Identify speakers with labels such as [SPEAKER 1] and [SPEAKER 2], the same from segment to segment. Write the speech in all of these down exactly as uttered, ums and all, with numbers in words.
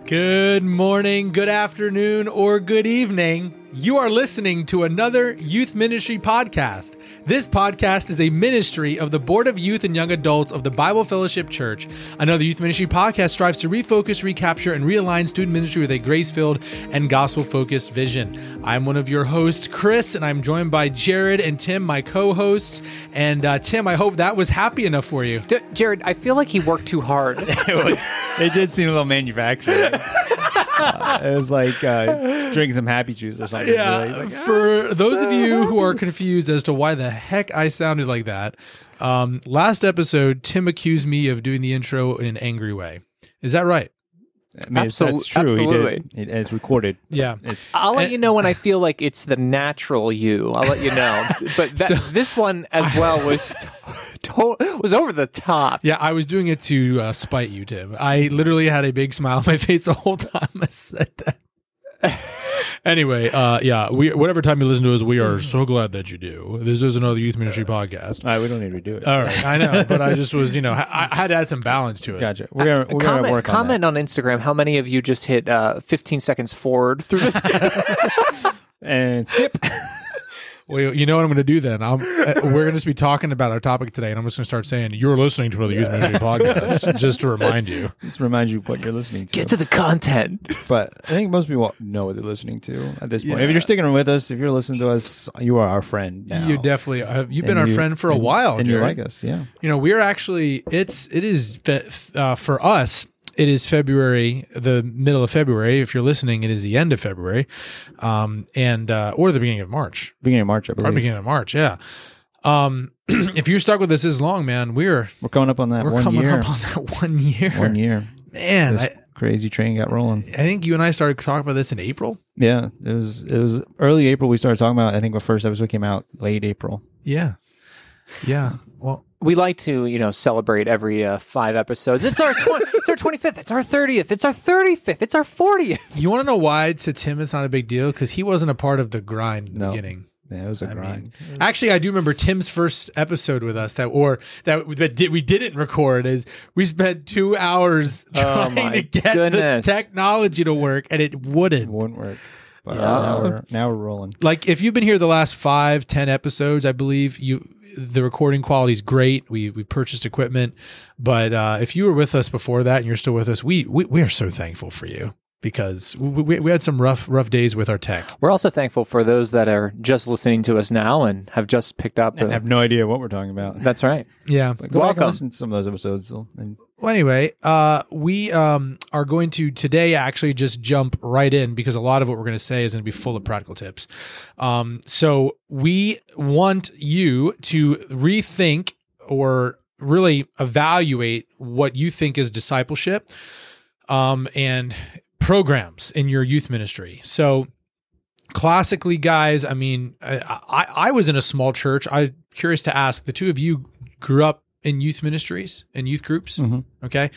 [SPEAKER 1] Good morning, good afternoon, or good evening. You are listening to another youth ministry podcast. This podcast is a ministry of the Board of Youth and Young Adults of the Bible Fellowship Church. Another youth ministry podcast strives to refocus, recapture, and realign student ministry with a grace-filled and gospel-focused vision. I'm one of your hosts, Chris, and I'm joined by Jared and Tim, my co-hosts. And uh, Tim, I hope that was happy enough for you.
[SPEAKER 2] D- Jared, I feel like he worked too hard.
[SPEAKER 3] it, was, it did seem a little manufactured. Uh, it was like uh, drinking some happy juice or something.
[SPEAKER 1] Yeah,
[SPEAKER 3] really. Like,
[SPEAKER 1] for
[SPEAKER 3] oh,
[SPEAKER 1] those
[SPEAKER 3] so
[SPEAKER 1] of you
[SPEAKER 3] happy.
[SPEAKER 1] who are confused as to why the heck I sounded like that, um, last episode, Tim accused me of doing the intro in an angry way. Is that right?
[SPEAKER 3] I mean, it's,
[SPEAKER 2] Absol-
[SPEAKER 3] that's true.
[SPEAKER 2] absolutely.
[SPEAKER 3] He did. It, it's recorded.
[SPEAKER 1] Yeah.
[SPEAKER 3] It's
[SPEAKER 2] I'll let
[SPEAKER 1] And-
[SPEAKER 2] you know when I feel like it's the natural you. I'll let you know. But that,
[SPEAKER 1] So-
[SPEAKER 2] this one as well was to- to- was over the top.
[SPEAKER 1] Yeah, I was doing it to uh, spite you, Tim. I literally had a big smile on my face the whole time I said that. Anyway, uh, yeah, we whatever time you listen to us, we are so glad that you do. This is another youth ministry podcast.
[SPEAKER 3] all right. We don't need to do it.
[SPEAKER 1] All right, I know, but I just was, you know, I, I had to add some balance to it.
[SPEAKER 3] Gotcha. We're gonna, we're gonna
[SPEAKER 2] comment
[SPEAKER 3] work on
[SPEAKER 2] comment on, Instagram how many of you just hit uh, fifteen seconds forward through this.
[SPEAKER 3] that. And skip.
[SPEAKER 1] Well, you know what I'm going to do then? I'm, uh, we're going to just be talking about our topic today, and I'm just going to start saying, you're listening to another youth ministry podcast, just to remind you.
[SPEAKER 3] Just remind you what you're listening to.
[SPEAKER 2] Get to the content.
[SPEAKER 3] But I think most people know what they're listening to at this point.
[SPEAKER 1] Yeah.
[SPEAKER 3] If you're sticking with us, if you're listening to us, you are our friend now.
[SPEAKER 1] You definitely have. You've
[SPEAKER 3] And
[SPEAKER 1] been our
[SPEAKER 3] you-
[SPEAKER 1] friend for a
[SPEAKER 3] and-
[SPEAKER 1] while,
[SPEAKER 3] and you
[SPEAKER 1] Jared.
[SPEAKER 3] like us, yeah.
[SPEAKER 1] You know, we're actually, it's, it is, fe- uh, for us, it is February, the middle of February. If you're listening, it is the end of February, um, and, uh, or the beginning of March.
[SPEAKER 3] Beginning of March, I
[SPEAKER 1] Or
[SPEAKER 3] believe.
[SPEAKER 1] beginning of March, yeah. Um, if you're stuck with us this long, man, we're,
[SPEAKER 3] We're coming up on that
[SPEAKER 1] we're
[SPEAKER 3] one
[SPEAKER 1] coming
[SPEAKER 3] year.
[SPEAKER 1] up on that one year.
[SPEAKER 3] One year.
[SPEAKER 1] Man,
[SPEAKER 3] This
[SPEAKER 1] I,
[SPEAKER 3] crazy train got rolling.
[SPEAKER 1] I think you and I started talking about this in April.
[SPEAKER 3] Yeah, it was it was early April we started talking about it. I think the first episode came out late April.
[SPEAKER 1] Yeah. Yeah. Well,
[SPEAKER 2] We like to, you know, celebrate every uh, five episodes. It's our tw- it's our twenty-fifth. It's our thirtieth. It's our thirty-fifth. It's our fortieth.
[SPEAKER 1] you want to know why to Tim it's not a big deal? Because he wasn't a part of the grind in the
[SPEAKER 3] No.
[SPEAKER 1] beginning.
[SPEAKER 3] Yeah, it was a
[SPEAKER 1] I
[SPEAKER 3] grind.
[SPEAKER 1] mean, actually, I do remember Tim's first episode with us that, or that we, that did, we didn't record. Is we spent two hours
[SPEAKER 2] Oh
[SPEAKER 1] trying
[SPEAKER 2] my
[SPEAKER 1] to get
[SPEAKER 2] goodness.
[SPEAKER 1] the technology to work, and it
[SPEAKER 3] It
[SPEAKER 1] wouldn't.
[SPEAKER 3] wouldn't work. But
[SPEAKER 2] Yeah.
[SPEAKER 3] now we're now we're rolling.
[SPEAKER 1] Like if you've been here the last five, ten episodes, I believe you. The recording quality is great. We we purchased equipment, but uh, if you were with us before that and you're still with us, we we, we are so thankful for you because we, we we had some rough rough days with our tech.
[SPEAKER 2] We're also thankful for those that are just listening to us now and have just picked up.
[SPEAKER 3] And
[SPEAKER 2] The,
[SPEAKER 3] have no idea what we're talking about.
[SPEAKER 2] that's right.
[SPEAKER 1] Yeah.
[SPEAKER 3] But go back
[SPEAKER 2] Welcome.
[SPEAKER 3] and listen to some of those episodes. And
[SPEAKER 1] Well, anyway, uh, we um, are going to today actually just jump right in because a lot of what we're going to say is going to be full of practical tips. Um, so we want you to rethink or really evaluate what you think is discipleship um, and programs in your youth ministry. So classically, guys, I mean, I, I, I was in a small church. I'm curious to ask, the two of you grew up in youth ministries and youth groups.
[SPEAKER 3] Mhm.
[SPEAKER 1] Okay.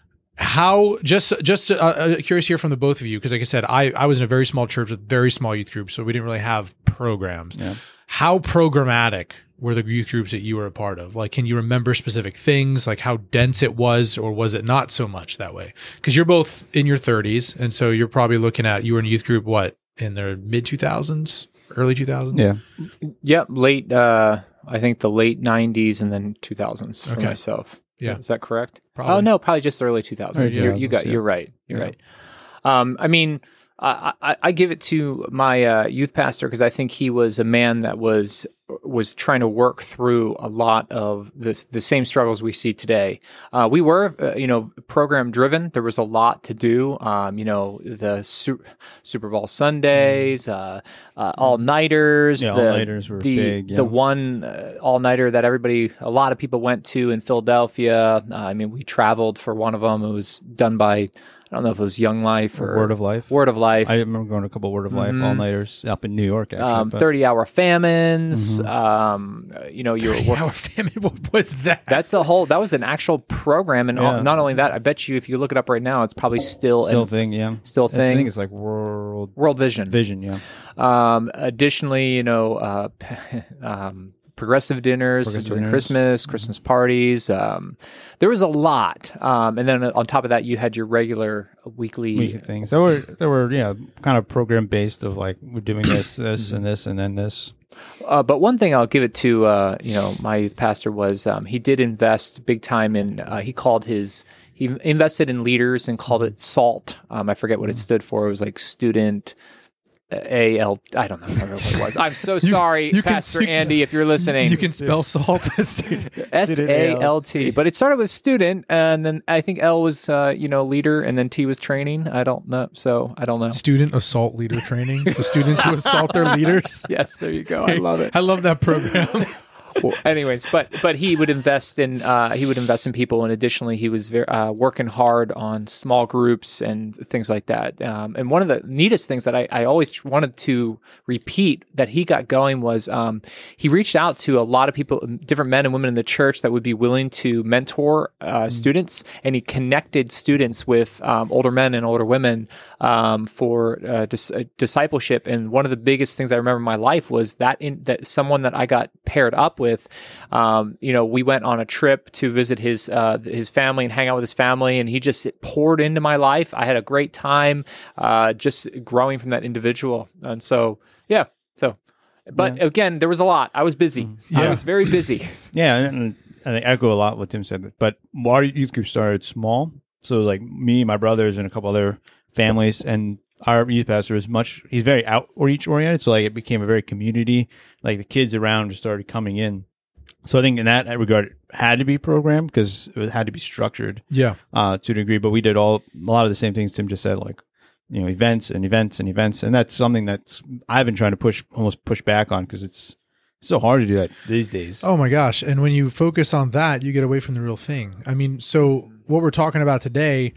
[SPEAKER 1] How just, just uh, uh, curious here from the both of you. Cause like I said, I, I was in a very small church with very small youth groups. So we didn't really have programs.
[SPEAKER 3] Yeah.
[SPEAKER 1] How programmatic were the youth groups that you were a part of? Like, can you remember specific things, like how dense it was, or was it not so much that way? Cause you're both in your thirties. And so you're probably looking at, you were in a youth group, what, in the mid two thousands, early two thousands?
[SPEAKER 3] yeah,
[SPEAKER 2] Yep. Late, uh, I think the late nineties and then two thousands for
[SPEAKER 1] Okay.
[SPEAKER 2] myself.
[SPEAKER 1] Yeah.
[SPEAKER 2] Is that correct?
[SPEAKER 1] Probably.
[SPEAKER 2] Oh, no, probably just the early two thousands.
[SPEAKER 3] Early
[SPEAKER 2] You're, you got,
[SPEAKER 3] two thousands,
[SPEAKER 2] you're right. You're
[SPEAKER 3] Yeah.
[SPEAKER 2] right. Um, I mean, I, I, I give it to my uh, youth pastor because I think he was a man that was was trying to work through a lot of the the same struggles we see today. Uh, we were, uh, you know, program driven. There was a lot to do. Um, you know, the su- Super Bowl Sundays, uh, uh, all nighters.
[SPEAKER 3] Yeah,
[SPEAKER 2] the,
[SPEAKER 3] all-nighters were
[SPEAKER 2] the,
[SPEAKER 3] big, yeah.
[SPEAKER 2] The one uh, all nighter that everybody, a lot of people went to in Philadelphia. Uh, I mean, we traveled for one of them. It was done by, I don't know if it was Young Life or
[SPEAKER 3] Word of Life.
[SPEAKER 2] Word of Life.
[SPEAKER 3] I remember going to a couple Word of Life
[SPEAKER 2] Mhm.
[SPEAKER 3] all nighters up in New York. Actually,
[SPEAKER 2] um,
[SPEAKER 3] but-
[SPEAKER 2] thirty-hour famines.
[SPEAKER 3] Mhm.
[SPEAKER 2] Um, uh, you know, you were
[SPEAKER 1] Hour
[SPEAKER 2] working.
[SPEAKER 1] famine. What was that?
[SPEAKER 2] That's a whole. That was an actual program, and all,
[SPEAKER 3] Yeah.
[SPEAKER 2] not only that, I bet you if you look it up right now, it's probably still
[SPEAKER 3] still
[SPEAKER 2] in,
[SPEAKER 3] a thing. Yeah,
[SPEAKER 2] still a
[SPEAKER 3] I
[SPEAKER 2] thing.
[SPEAKER 3] think it's like World
[SPEAKER 2] World Vision.
[SPEAKER 3] Vision. Yeah,
[SPEAKER 2] Um, additionally, you know, uh, um, progressive dinners
[SPEAKER 3] Progressive
[SPEAKER 2] during
[SPEAKER 3] dinners.
[SPEAKER 2] Christmas, Christmas parties. Um, there was a lot. Um, and then on top of that, you had your regular weekly.
[SPEAKER 3] weekly things. There were there were yeah kind of program based of like we're doing this this and this and then this.
[SPEAKER 2] Uh, but one thing I'll give it to, uh, you know, my youth pastor was um, he did invest big time in, uh, he called his, he invested in leaders and called it SALT. Um, I forget what it stood for. It was like student A L, I don't know, I don't know what it was. I'm so sorry,
[SPEAKER 1] you can-
[SPEAKER 2] Pastor
[SPEAKER 1] you can-
[SPEAKER 2] Andy, if you're listening.
[SPEAKER 1] You can spell salt.
[SPEAKER 2] S A L T, but it started with student, and then I think L was, uh, you know, leader, and then T was training. I don't know, so I don't know.
[SPEAKER 1] Student assault leader training. So students who assault their leaders.
[SPEAKER 2] Yes, there you go. I love it.
[SPEAKER 1] I love that program.
[SPEAKER 2] Well, anyways, but but he would invest in uh, he would invest in people, and additionally, he was very, uh, working hard on small groups and things like that. Um, and one of the neatest things that I, I always wanted to repeat that he got going was um, he reached out to a lot of people, different men and women in the church that would be willing to mentor uh, mm. students, and he connected students with um, older men and older women um, for uh, dis- uh, discipleship. And one of the biggest things I remember in my life was that in, that someone that I got paired up with. With, um, you know, we went on a trip to visit his uh, his family and hang out with his family, and he just poured into my life. I had a great time, uh, just growing from that individual, and so yeah. So, but yeah. again, there was a lot. I was busy.
[SPEAKER 1] Yeah.
[SPEAKER 2] I was very busy.
[SPEAKER 3] Yeah, and I think I echo a lot what Tim said. But our youth group started small, so like me, my brothers, and a couple other families, and our youth pastor is much, he's very outreach oriented. So like it became a very community, like the kids around just started coming in. So I think in that regard, it had to be programmed because it had to be structured
[SPEAKER 1] Yeah.
[SPEAKER 3] uh, to a degree. But we did all, a lot of the same things Tim just said, like, you know, events and events and events. And that's something that's, I've been trying to push, almost push back on because it's so hard to do that these days.
[SPEAKER 1] Oh my gosh. And when you focus on that, you get away from the real thing. I mean, so what we're talking about today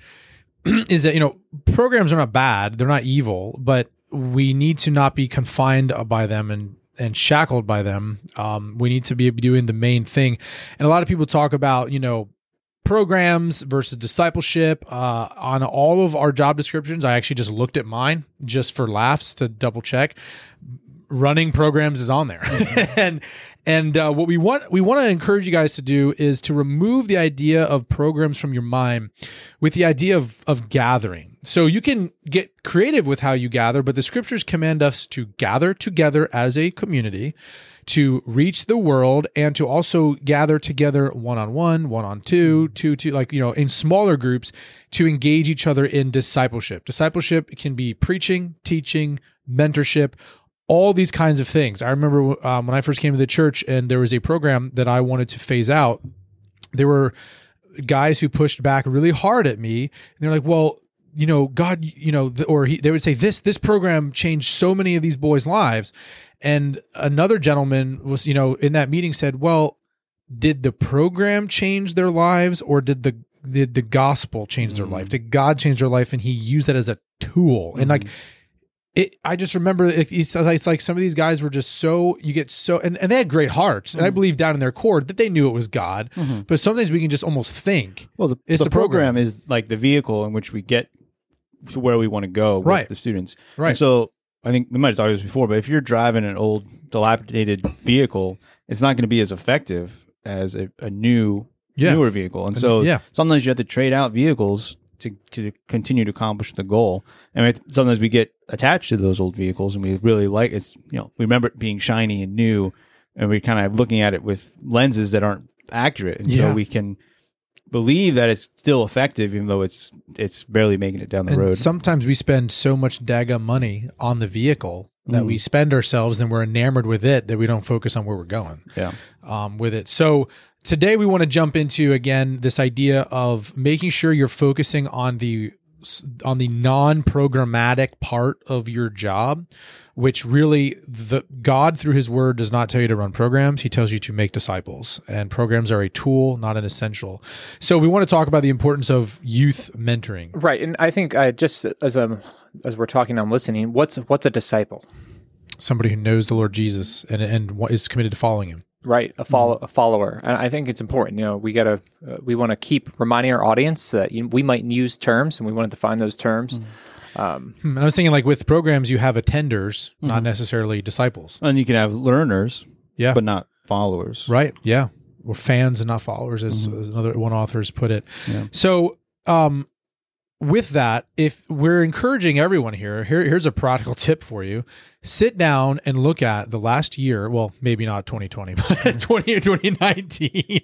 [SPEAKER 1] is that, you know, programs are not bad. They're not evil, but we need to not be confined by them and, and shackled by them. Um, we need to be doing the main thing. And a lot of people talk about, you know, programs versus discipleship. Uh, on all of our job descriptions, I actually just looked at mine just for laughs to double check. Running programs is on there. and and uh, what we want we want to encourage you guys to do is to remove the idea of programs from your mind with the idea of of gathering. So you can get creative with how you gather, but the scriptures command us to gather together as a community, to reach the world, and to also gather together one-on-one, one-on-two, two, two, like, you know, in smaller groups to engage each other in discipleship. Discipleship can be preaching, teaching, mentorship, all these kinds of things. I remember um, when I first came to the church and there was a program that I wanted to phase out, there were guys who pushed back really hard at me. And they're like, well, you know, God, you know, th- or he, they would say, this, this program changed so many of these boys' lives. And another gentleman was, you know, in that meeting said, well, did the program change their lives, or did the, did the gospel change their mm-hmm. life? Did God change their life? And he used that as a tool. Mm-hmm. And like, It, I just remember it, it's, it's like some of these guys were just so, you get so, and, and they had great hearts. And mm-hmm. I believe down in their core that they knew it was God. Mm-hmm. But sometimes we can just almost think.
[SPEAKER 3] Well, the,
[SPEAKER 1] it's
[SPEAKER 3] the,
[SPEAKER 1] the
[SPEAKER 3] program,
[SPEAKER 1] program
[SPEAKER 3] is like the vehicle in which we get to where we want to go with
[SPEAKER 1] right.
[SPEAKER 3] the students.
[SPEAKER 1] Right.
[SPEAKER 3] And so I think we might have talked about this before, but if you're driving an old, dilapidated vehicle, it's not going to be as effective as a, a new,
[SPEAKER 1] yeah.
[SPEAKER 3] newer vehicle. And so
[SPEAKER 1] yeah.
[SPEAKER 3] sometimes you have to trade out vehicles to, to continue to accomplish the goal. And we, sometimes we get attached to those old vehicles and we really like it's, you know, we remember it being shiny and new, and we're kind of looking at it with lenses that aren't accurate. And
[SPEAKER 1] yeah.
[SPEAKER 3] so we can believe that it's still effective, even though it's it's barely making it down the
[SPEAKER 1] and
[SPEAKER 3] road.
[SPEAKER 1] Sometimes we spend so much daggum money on the vehicle that mm. we spend ourselves and we're enamored with it that we don't focus on where we're going
[SPEAKER 3] yeah.
[SPEAKER 1] um, with it. So today we want to jump into, again, this idea of making sure you're focusing on the on the non-programmatic part of your job, which really the God through his word does not tell you to run programs. He tells you to make disciples, and programs are a tool, not an essential. So we want to talk about the importance of youth mentoring.
[SPEAKER 2] Right. And I think I just as a, as we're talking, I'm listening, what's, what's a disciple?
[SPEAKER 1] Somebody who knows the Lord Jesus and, and is committed to following him.
[SPEAKER 2] Right, a follow a follower, and I think it's important. You know, we gotta uh, we want to keep reminding our audience that you know, we might use terms, and we want to define those terms. Mm-hmm. Um,
[SPEAKER 1] and I was thinking, like with programs, you have attenders, mm-hmm. not necessarily disciples,
[SPEAKER 3] and you can have learners,
[SPEAKER 1] yeah,
[SPEAKER 3] but not followers.
[SPEAKER 1] Right. Yeah. We're fans and not followers, as, mm-hmm. as another one author has put it.
[SPEAKER 3] Yeah.
[SPEAKER 1] So, um, with that, if we're encouraging everyone here, here, here's a practical tip for you. Sit down and look at the last year. Well, maybe not twenty twenty, but twenty or twenty nineteen,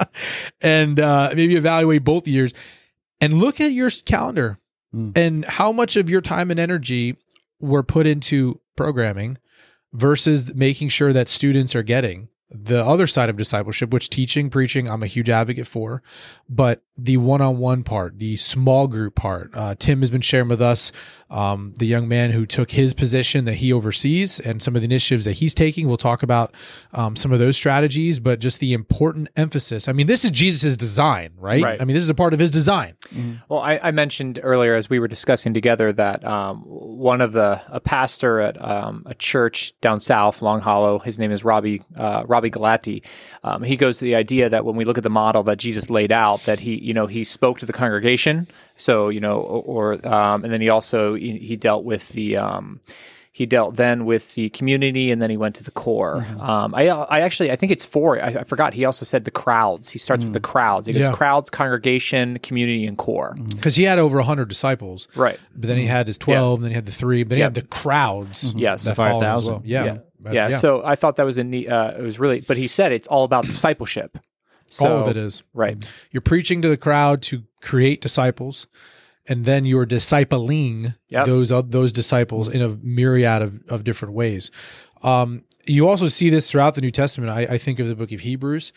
[SPEAKER 1] and uh, maybe evaluate both years and look at your calendar mm. and how much of your time and energy were put into programming versus making sure that students are getting the other side of discipleship, which teaching, preaching, I'm a huge advocate for, but the one-on-one part, the small group part. Uh, Tim has been sharing with us um, the young man who took his position that he oversees and some of the initiatives that he's taking. We'll talk about um, some of those strategies, but just the important emphasis. I mean, this is Jesus's design, right?
[SPEAKER 2] right?
[SPEAKER 1] I mean, this is a part of his design.
[SPEAKER 2] Mm-hmm. Well, I, I mentioned earlier as we were discussing together that um, one of the, a pastor at um, a church down south, Long Hollow, his name is Robbie, uh, Robbie Galati. Um, he goes to the idea that when we look at the model that Jesus laid out, that he, you know, he spoke to the congregation. So, you know, or, um, and then he also, he, he dealt with the, um, he dealt then with the community, and then he went to the core. Mm-hmm. Um, I, I actually, I think it's four. I, I forgot. He also said the crowds. He starts mm-hmm. with the crowds. He goes yeah. crowds, congregation, community, and core.
[SPEAKER 1] Because mm-hmm. he had over a hundred disciples,
[SPEAKER 2] right?
[SPEAKER 1] But then he had his twelve, yeah. and then he had the three. But he yeah. had the crowds.
[SPEAKER 2] Mm-hmm. Yes,
[SPEAKER 1] that
[SPEAKER 3] five thousand.
[SPEAKER 1] Well. Yeah.
[SPEAKER 2] Yeah.
[SPEAKER 1] But,
[SPEAKER 2] yeah.
[SPEAKER 1] yeah.
[SPEAKER 2] So I thought that was a neat. Uh, it was really, but he said it's all about discipleship. So,
[SPEAKER 1] all of it is
[SPEAKER 2] right.
[SPEAKER 1] You're preaching to the crowd to create disciples, and then you're discipling
[SPEAKER 2] yep.
[SPEAKER 1] those uh, those disciples in a myriad of, of different ways. Um, you also see this throughout the New Testament. I, I think of the book of Hebrews.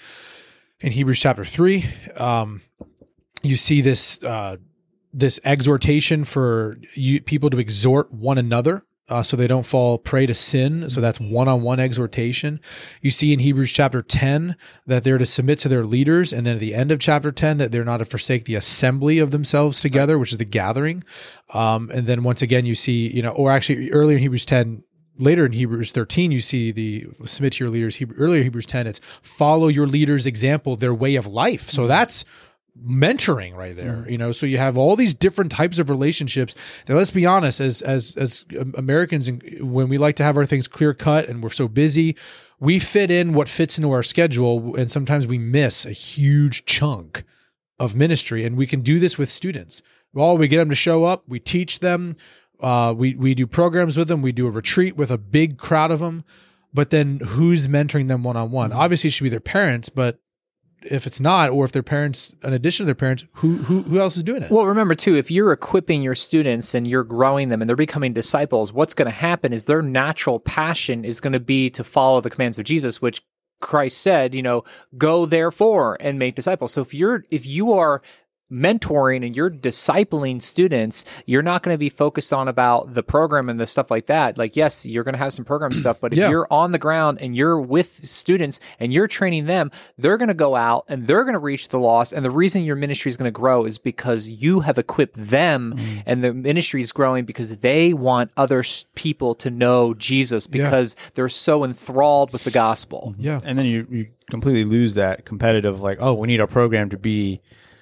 [SPEAKER 1] In Hebrews chapter three, um, you see this uh, this exhortation for you, people to exhort one another. Uh, so they don't fall prey to sin. So that's one-on-one exhortation. You see in Hebrews chapter ten that they're to submit to their leaders. And then at the end of chapter ten that they're not to forsake the assembly of themselves together, which is the gathering. Um, and then once again, you see, you know, or actually earlier in Hebrews ten, later in Hebrews thirteen, you see the submit to your leaders. Hebrew, earlier in Hebrews ten, it's follow your leaders' example, their way of life. So that's mentoring right there, mm. you know, so you have all these different types of relationships that, let's be honest, as as as Americans, when we like to have our things clear cut and we're so busy, we fit in what fits into our schedule, and sometimes we miss a huge chunk of ministry. And we can do this with students. Well, we get them to show up, we teach them, uh, we we do programs with them, we do a retreat with a big crowd of them, but then who's mentoring them one-on-one? Mm. Obviously, it should be their parents, but if it's not, or if their parents, in addition to their parents, who who who else is doing it?
[SPEAKER 2] Well, remember too, if you're equipping your students and you're growing them and they're becoming disciples, what's going to happen is their natural passion is going to be to follow the commands of Jesus, which Christ said, you know, go therefore and make disciples. So if you're if you are mentoring and you're discipling students, you're not going to be focused on about the program and the stuff like that. Like, yes, you're going to have some program stuff, but if
[SPEAKER 1] yeah.
[SPEAKER 2] you're on the ground and you're with students and you're training them, they're going to go out and they're going to reach the lost. And the reason your ministry is going to grow is because you have equipped them, mm-hmm. and the ministry is growing because they want other people to know Jesus because yeah. they're so enthralled with the gospel.
[SPEAKER 1] Yeah.
[SPEAKER 3] And then you, you completely lose that competitive, like, oh, we need our program to be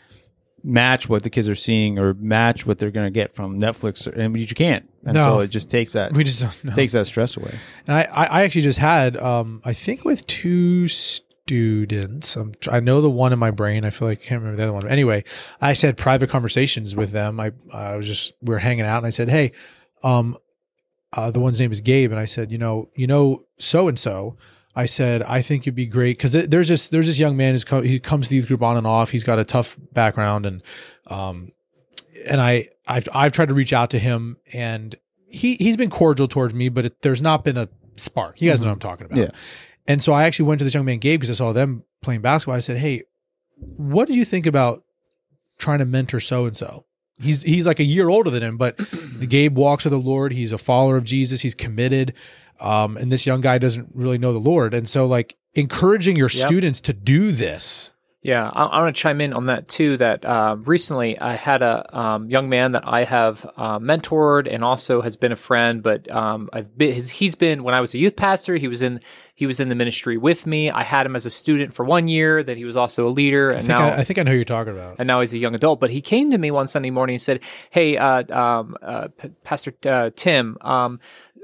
[SPEAKER 3] match what the kids are seeing or match what they're going to get from Netflix, and you can't. And
[SPEAKER 1] no.
[SPEAKER 3] so it just takes that
[SPEAKER 1] we just don't know.
[SPEAKER 3] takes that stress away.
[SPEAKER 1] And I, I actually just had, um, I think with two students, I'm, I know the one in my brain. I feel like I can't remember the other one. Anyway, I actually had private conversations with them. I, I was just, we were hanging out, and I said, hey, um, uh, the one's name is Gabe. And I said, you know, you know, so-and-so, I said, I think it'd be great because there's this there's this young man who's co- he comes to the youth group on and off. He's got a tough background, and um, and I I've I've tried to reach out to him, and he he's been cordial towards me, but it, there's not been a spark. You guys mm-hmm. know what I'm talking about.
[SPEAKER 3] Yeah.
[SPEAKER 1] And so I actually went to this young man Gabe because I saw them playing basketball. I said, hey, what do you think about trying to mentor so and so? He's he's like a year older than him, but the Gabe walks with the Lord. He's a follower of Jesus. He's committed. Um, and this young guy doesn't really know the Lord. And so, like, encouraging your yep. students to do this.
[SPEAKER 2] Yeah, I, I want to chime in on that too, that uh, recently I had a um, young man that I have uh, mentored and also has been a friend, but um, I've been, his, he's been, when I was a youth pastor, he was in he was in the ministry with me. I had him as a student for one year, that he was also a leader. And
[SPEAKER 1] I think
[SPEAKER 2] now
[SPEAKER 1] I, I think I know who you're talking about.
[SPEAKER 2] And now he's a young adult. But he came to me one Sunday morning and said, hey, uh, um, uh, P- Pastor uh, Tim, um,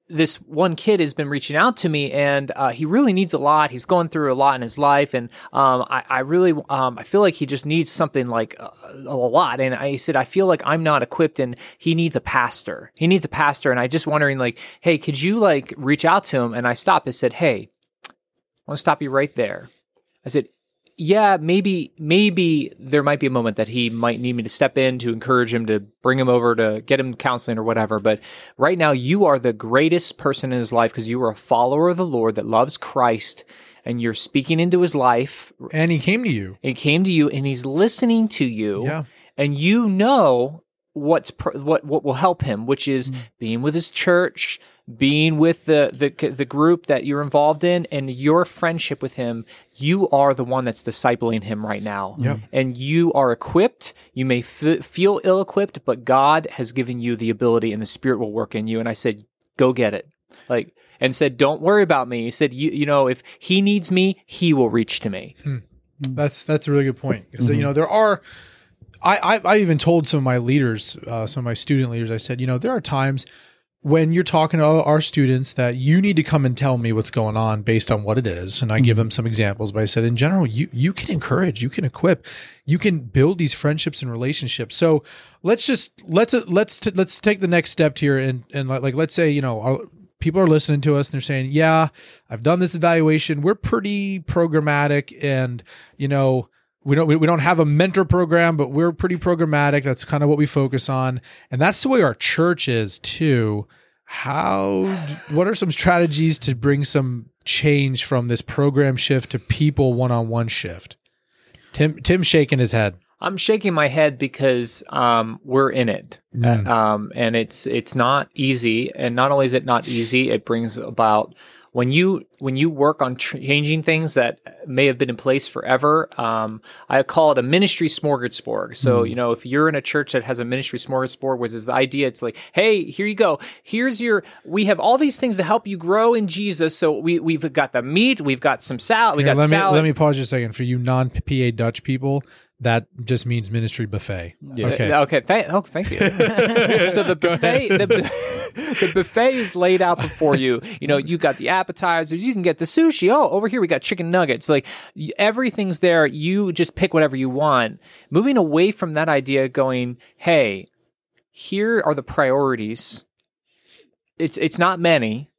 [SPEAKER 2] this one kid has been reaching out to me, and uh, he really needs a lot. He's going through a lot in his life, and um, I, I really, um, I feel like he just needs something like a, a lot. And I said, I feel like I'm not equipped, and he needs a pastor. He needs a pastor, and I just wondering, like, hey, could you like reach out to him? And I stopped. I said, hey, I want to stop you right there. I said, yeah, maybe, maybe there might be a moment that he might need me to step in to encourage him, to bring him over, to get him counseling or whatever. But right now, you are the greatest person in his life because you are a follower of the Lord that loves Christ, and you're speaking into his life.
[SPEAKER 1] And he came to you.
[SPEAKER 2] He came to you, and he's listening to you.
[SPEAKER 1] Yeah.
[SPEAKER 2] And you know what's pr- what what will help him, which is mm-hmm. being with his church, being with the, the the group that you're involved in, and your friendship with him. You are the one that's discipling him right now.
[SPEAKER 1] Yep.
[SPEAKER 2] And you are equipped. You may f- feel ill-equipped, but God has given you the ability, and the Spirit will work in you. And I said, go get it. Like, and said, don't worry about me. He said, you you know, if he needs me, he will reach to me.
[SPEAKER 1] Hmm. That's that's a really good point, because mm-hmm. you know there are. I, I I even told some of my leaders, uh, some of my student leaders, I said, you know, there are times when you're talking to our students that you need to come and tell me what's going on based on what it is. And I mm-hmm. give them some examples, but I said, in general, you, you can encourage, you can equip, you can build these friendships and relationships. So let's just, let's, let's, t- let's take the next step here. And, and like, like, let's say, you know, our, people are listening to us and they're saying, yeah, I've done this evaluation. We're pretty programmatic, and, you know, We don't we don't have a mentor program, but we're pretty programmatic. That's kind of what we focus on, and that's the way our church is too. How? What are some strategies to bring some change from this program shift to people one-on-one shift? Tim Tim's shaking his head.
[SPEAKER 2] I'm shaking my head because um, we're in it, mm. um, and it's it's not easy. And not only is it not easy, it brings about. When you when you work on tr- changing things that may have been in place forever, um, I call it a ministry smorgasbord. So, mm. you know, if you're in a church that has a ministry smorgasbord, which is the idea, it's like, hey, here you go. Here's your, we have all these things to help you grow in Jesus. So we, we've got the meat, we've got some salad, we
[SPEAKER 1] Here,
[SPEAKER 2] got
[SPEAKER 1] let
[SPEAKER 2] salad.
[SPEAKER 1] Me, let me pause just a second. For you non-P A Dutch people, that just means ministry buffet.
[SPEAKER 2] Yeah.
[SPEAKER 1] Okay.
[SPEAKER 2] Okay. Thank, oh, thank you. So the buffet, the, the buffet is laid out before you. You know, you got the appetizers. You can get the sushi. Oh, over here we got chicken nuggets. Like everything's there. You just pick whatever you want. Moving away from that idea, going, hey, here are the priorities. It's it's not many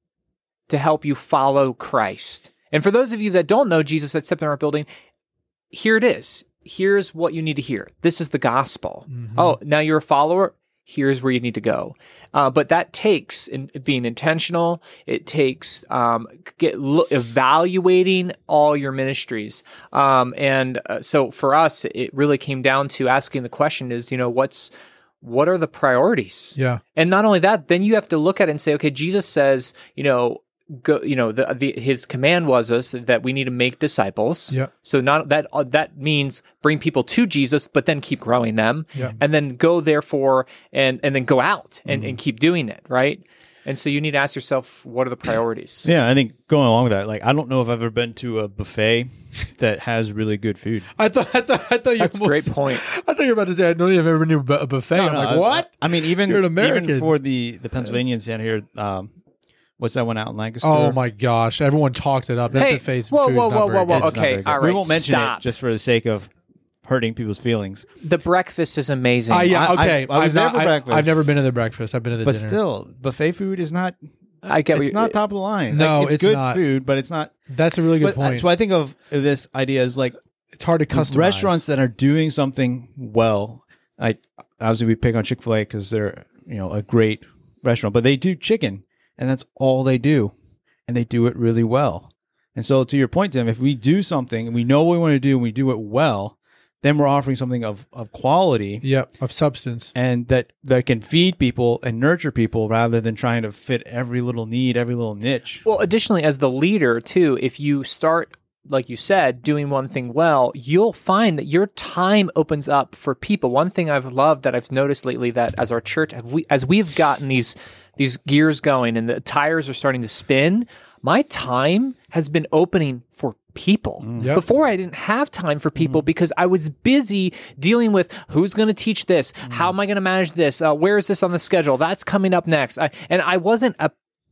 [SPEAKER 2] to help you follow Christ. And for those of you that don't know Jesus that stepped in our building, here it is. Here's what you need to hear. This is the gospel. Mm-hmm. Oh, now you're a follower? Here's where you need to go. Uh, but that takes in, being intentional. It takes um, get lo- evaluating all your ministries. Um, and uh, so for us, it really came down to asking the question is, you know, what's what are the priorities?
[SPEAKER 1] Yeah.
[SPEAKER 2] And not only that, then you have to look at it and say, okay, Jesus says, you know, go, you know, the, the his command was us that we need to make disciples.
[SPEAKER 1] Yeah.
[SPEAKER 2] So not that uh, that means bring people to Jesus, but then keep growing them,
[SPEAKER 1] yeah.
[SPEAKER 2] and then go therefore and and then go out and, mm-hmm. and keep doing it, right? And so you need to ask yourself, what are the priorities?
[SPEAKER 3] Yeah, I think going along with that, like I don't know if I've ever been to a buffet that has really good food.
[SPEAKER 1] I thought I thought I thought you
[SPEAKER 2] That's a
[SPEAKER 1] almost,
[SPEAKER 2] great point.
[SPEAKER 1] I thought you were about to say I don't think I've ever been to a buffet.
[SPEAKER 3] No,
[SPEAKER 1] I'm
[SPEAKER 3] no,
[SPEAKER 1] like,
[SPEAKER 3] I,
[SPEAKER 1] what?
[SPEAKER 3] I mean, even
[SPEAKER 1] You're an American.
[SPEAKER 3] even for the the Pennsylvanians down here. Um, What's that one out in Lancaster?
[SPEAKER 1] Oh my gosh! Everyone talked it up. That
[SPEAKER 2] hey,
[SPEAKER 1] buffet's
[SPEAKER 2] whoa,
[SPEAKER 1] food
[SPEAKER 2] whoa,
[SPEAKER 1] is not
[SPEAKER 2] whoa,
[SPEAKER 1] very
[SPEAKER 2] whoa, whoa,
[SPEAKER 1] good.
[SPEAKER 3] It's not
[SPEAKER 2] okay,
[SPEAKER 3] very good.
[SPEAKER 2] all right,
[SPEAKER 3] We won't mention
[SPEAKER 2] stop.
[SPEAKER 3] it just for the sake of hurting people's feelings.
[SPEAKER 2] The breakfast is amazing.
[SPEAKER 1] Uh, yeah,
[SPEAKER 3] I-
[SPEAKER 1] okay.
[SPEAKER 3] I- I was
[SPEAKER 1] I've
[SPEAKER 3] there
[SPEAKER 1] not-
[SPEAKER 3] for
[SPEAKER 1] I-
[SPEAKER 3] breakfast.
[SPEAKER 1] I've never been to the breakfast. I've been to the
[SPEAKER 3] But
[SPEAKER 1] dinner.
[SPEAKER 3] still, buffet food is not.
[SPEAKER 2] I get what
[SPEAKER 3] It's
[SPEAKER 2] you-
[SPEAKER 3] not top of the line.
[SPEAKER 1] No,
[SPEAKER 3] Like, it's,
[SPEAKER 1] it's
[SPEAKER 3] good
[SPEAKER 1] not.
[SPEAKER 3] food, but it's not.
[SPEAKER 1] That's a really good
[SPEAKER 3] But, uh,
[SPEAKER 1] point.
[SPEAKER 3] so I think of this idea as like
[SPEAKER 1] It's hard to customize.
[SPEAKER 3] restaurants that are doing something well. Like obviously we pick on Chick-fil-A because they're you know a great restaurant, but they do chicken, and that's all they do, and they do it really well. And so to your point, Tim, if we do something and we know what we want to do and we do it well, then we're offering something of, of quality.
[SPEAKER 1] Yep, of substance.
[SPEAKER 3] And that, that can feed people and nurture people rather than trying to fit every little need, every little niche.
[SPEAKER 2] Well, additionally, as the leader, too, if you start, like you said, doing one thing well, you'll find that your time opens up for people. One thing I've loved that I've noticed lately that as our church, have we, as we've gotten these these gears going and the tires are starting to spin, my time has been opening for people.
[SPEAKER 1] Yep.
[SPEAKER 2] Before I didn't have time for people mm. because I was busy dealing with who's going to teach this, mm. how am I going to manage this, uh, where is this on the schedule, that's coming up next, I, and I wasn't a